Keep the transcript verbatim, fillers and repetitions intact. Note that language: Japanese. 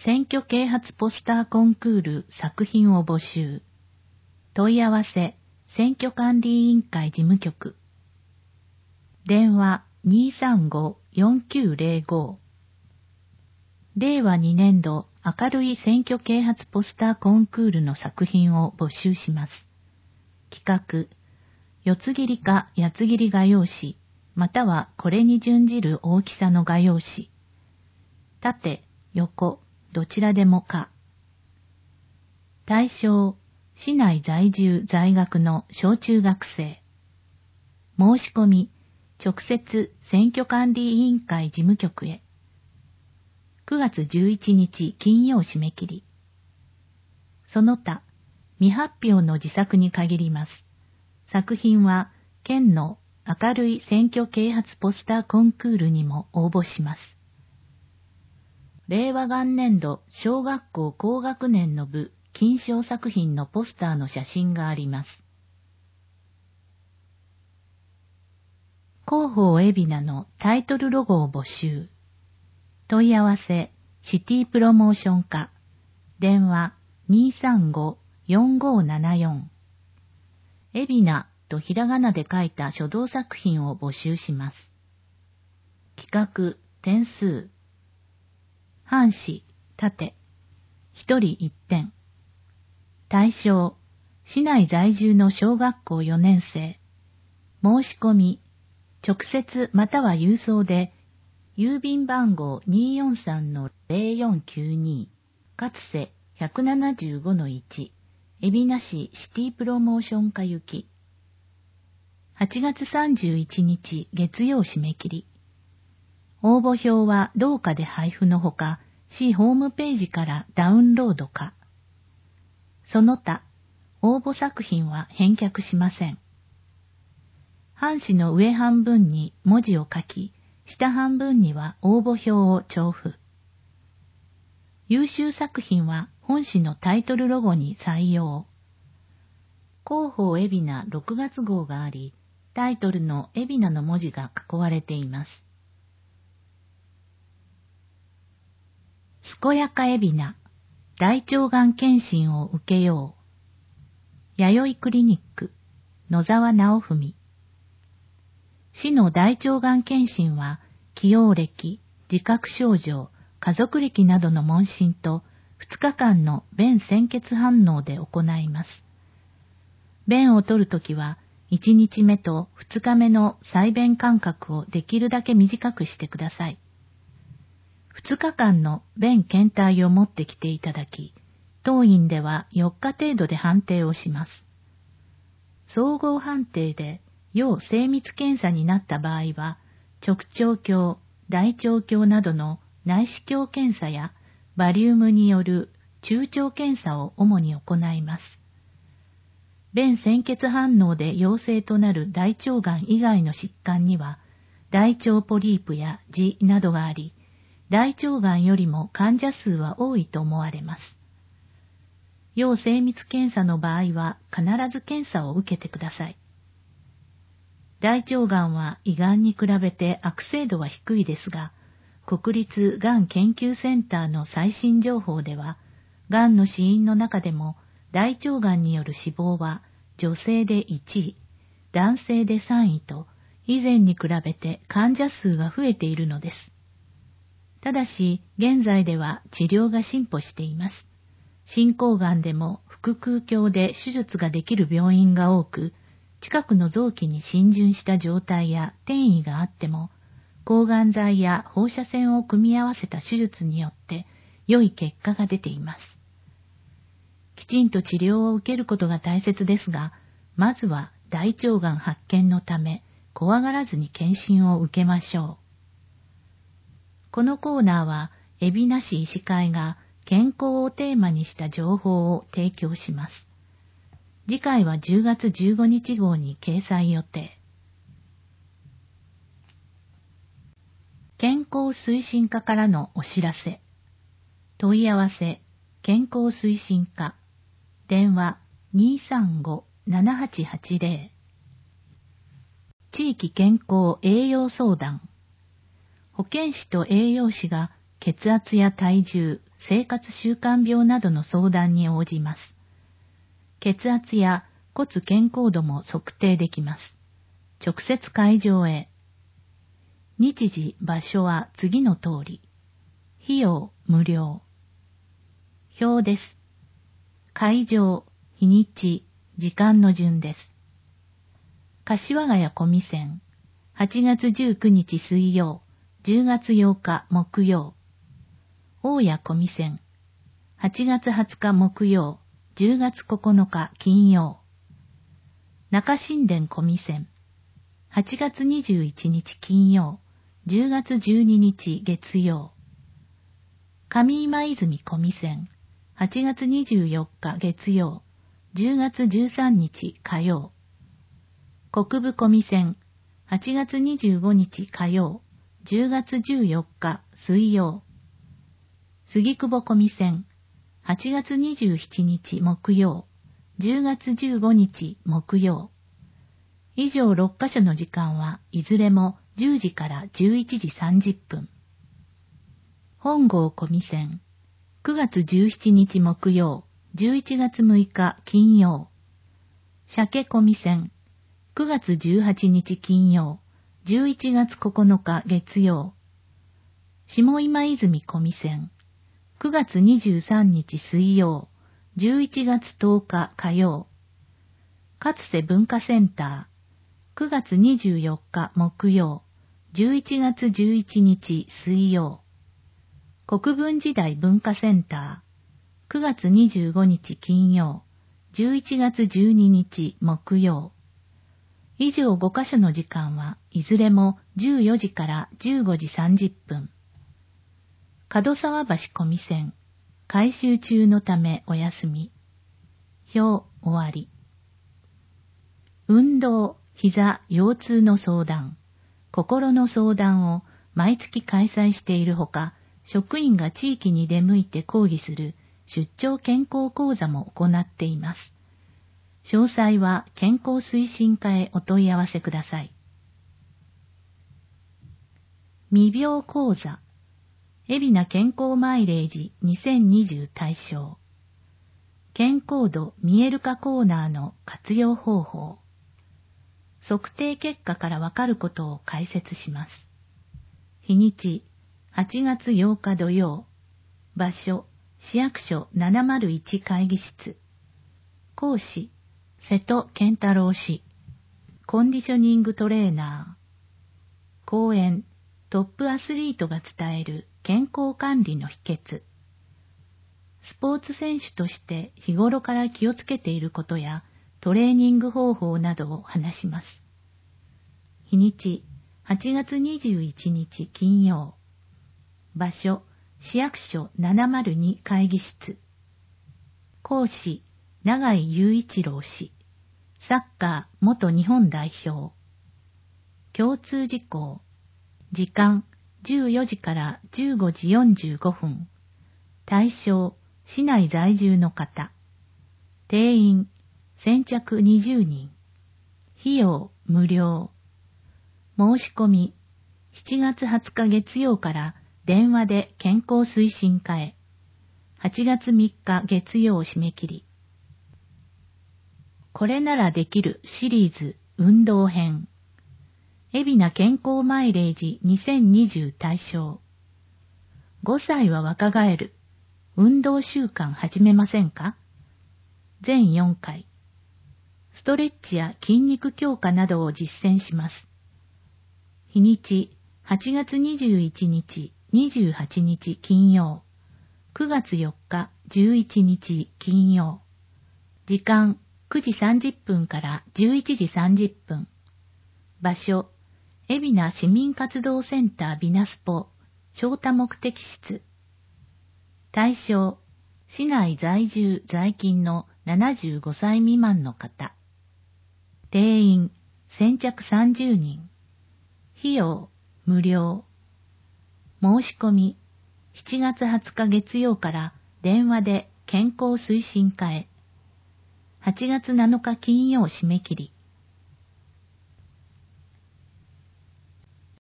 選挙啓発ポスターコンクール作品を募集。問い合わせ、選挙管理委員会事務局。電話 にーさんご よんきゅうゼロご。れいわにねんど明るい選挙啓発ポスターコンクールの作品を募集します。企画、四つ切りか八つ切り画用紙、またはこれに準じる大きさの画用紙。縦、横、どちらでもか。対象、市内在住在学の小中学生。申し込み、直接選挙管理委員会事務局へ。くがつじゅういちにち金曜締め切り。その他、未発表の自作に限ります。作品は、県の明るい選挙啓発ポスターコンクールにも応募します。れいわ元年度小学校高学年の部金賞作品のポスターの写真があります。広報海老名のタイトルロゴを募集。問い合わせ、シティプロモーション課。電話 にーさんご よんごななよん。海老名とひらがなで書いた書道作品を募集します。企画、点数。半紙、縦。一人一点。対象、市内在住の小学校よねん生。申し込み、直接または郵送で、郵便番号 にーよんさんのゼロよんきゅうに、勝瀬 ひゃくななじゅうごのいち、海老名市シティプロモーション課行き。はちがつさんじゅういちにち月曜締め切り。応募表は同課で配布のほか、市ホームページからダウンロードか。その他、応募作品は返却しません。半紙の上半分に文字を書き、下半分には応募表を調布。優秀作品は本紙のタイトルロゴに採用。広報海老名ろくがつ号があり、タイトルの海老名の文字が囲われています。健やか海老名、大腸がん検診を受けよう。弥生クリニック、野沢直文。市の大腸がん検診は、既往歴、自覚症状、家族歴などの問診と、ふつかかんの便潜血反応で行います。便を取るときは、いちにちめとふつかめの採便間隔をできるだけ短くしてください。ふつかかんの便検体を持ってきていただき、当院ではよっか程度で判定をします。総合判定で要精密検査になった場合は、直腸鏡、大腸鏡などの内視鏡検査やバリウムによる中腸検査を主に行います。便潜血反応で陽性となる大腸がん以外の疾患には、大腸ポリープや痔などがあり、大腸がんよりも患者数は多いと思われます。要精密検査の場合は必ず検査を受けてください。大腸がんは胃がんに比べて悪性度は低いですが、国立がん研究センターの最新情報では、がんの死因の中でも大腸がんによる死亡は女性でいちい、男性でさんいと以前に比べて患者数が増えているのです。ただし、現在では治療が進歩しています。進行がんでも腹腔鏡で手術ができる病院が多く、近くの臓器に浸潤した状態や転移があっても、抗がん剤や放射線を組み合わせた手術によって良い結果が出ています。きちんと治療を受けることが大切ですが、まずは大腸がん発見のため、怖がらずに検診を受けましょう。このコーナーは、海老名市医師会が健康をテーマにした情報を提供します。次回はじゅうがつじゅうごにち号に掲載予定。健康推進課からのお知らせ。問い合わせ、健康推進課。電話 にーさんご ななはちはちゼロ。地域健康栄養相談。保健師と栄養士が血圧や体重、 生活習慣病などの相談に応じます。血圧や骨健康度も測定できます。直接会場へ。日時、場所は次の通り。費用、無料。表です。会場、日にち、時間の順です。柏ヶ谷小見線、はちがつじゅうくにち水曜、じゅうがつようか木曜。大谷小見線、はちがつはつか木曜、じゅうがつここのか金曜。中新田小見線、はちがつにじゅういちにち金曜、じゅうがつじゅうににち月曜。上今泉小見線、はちがつにじゅうよっか月曜、じゅうがつじゅうさんにち火曜。国分小見線、はちがつにじゅうごにち火曜、じゅうがつじゅうよっか水曜。杉久保小見線、はちがつにじゅうしちにち木曜、じゅうがつじゅうごにち木曜。以上ろっかしょの時間はいずれもじゅうじからじゅういちじさんじゅっぷん。本郷小見線、くがつじゅうしちにち木曜、じゅういちがつむいか金曜。鮭小見線、くがつじゅうはちにち金曜、じゅういちがつここのか月曜。下今泉小見線、くがつにじゅうさんにち水曜、じゅういちがつとおか火曜。勝瀬文化センター、くがつにじゅうよっか木曜、じゅういちがつじゅういちにち水曜。国分時代文化センター、くがつにじゅうごにち金曜、じゅういちがつじゅうににち木曜。以上ごかしょの時間はいずれもじゅうよじからじゅうごじさんじゅっぷん。門沢橋小見線、改修中のためお休み。表終わり。運動、膝、腰痛の相談、心の相談を毎月開催しているほか、職員が地域に出向いて講義する出張健康講座も行っています。詳細は健康推進課へお問い合わせください。未病講座、海老名健康マイレージにせんにじゅう対象。健康度見える化コーナーの活用方法。測定結果からわかることを解説します。日にち、はちがつようか土曜。場所、市役所ななまるいち会議室。講師、瀬戸健太郎氏。コンディショニングトレーナー。講演、トップアスリートが伝える健康管理の秘訣。スポーツ選手として日頃から気をつけていることやトレーニング方法などを話します。日にち、はちがつにじゅういちにち金曜。場所、市役所ななまるに会議室。講師、永井雄一郎氏。サッカー元日本代表。共通事項。時間、じゅうよじからじゅうごじよんじゅうごふん。対象、市内在住の方。定員、先着にじゅうにん。費用、無料。申し込み、しちがつはつか月曜から電話で健康推進課へ。はちがつみっか月曜締め切り。これならできるシリーズ運動編。海老名健康マイレージにせんにじゅう対象。ごさいは若返る。運動習慣始めませんか？全よんかい。ストレッチや筋肉強化などを実践します。日にち、はちがつにじゅういちにち、にじゅうはちにち金曜。くがつよっか、じゅういちにち金曜。時間、くじさんじゅっぷんからじゅういちじさんじゅっぷん。場所、海老名市民活動センタービナスポ、小多目的室。対象、市内在住在勤のななじゅうごさい未満の方。定員、先着さんじゅうにん。費用、無料。申し込み、しちがつはつか月曜から電話で健康推進課へ。はちがつなのか金曜締め切り。